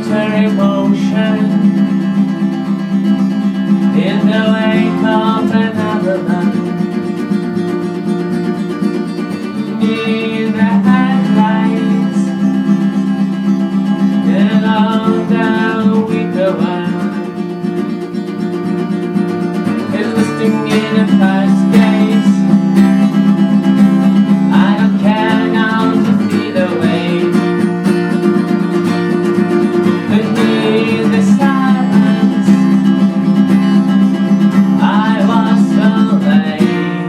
solitary motion in the wake of another love. In the headlights and on down we go on, enlisting in a fast gaze. I don't care now to feel away. Beneath the silence, I was so late.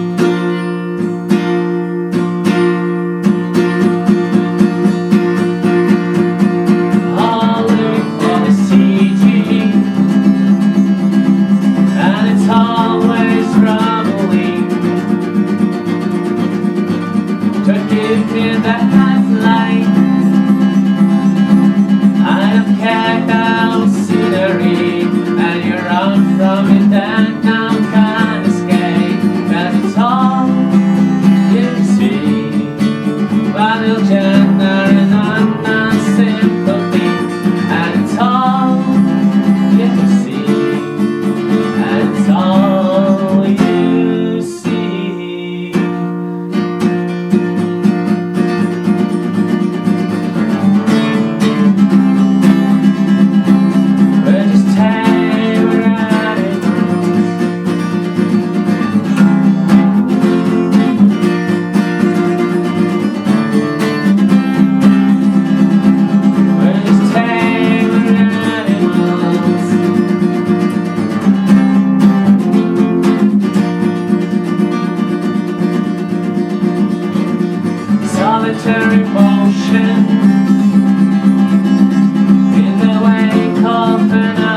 All living for the CG, and it's always troubling to give me the headlight. I don't care about scenery, and you run from it and now can't escape. 'Cause it's all you see, but you'll generate unknown sympathy. And it's all you see, and it's all you see. We're just tame animals. We're just tame animals. Solitary motion in the wake of an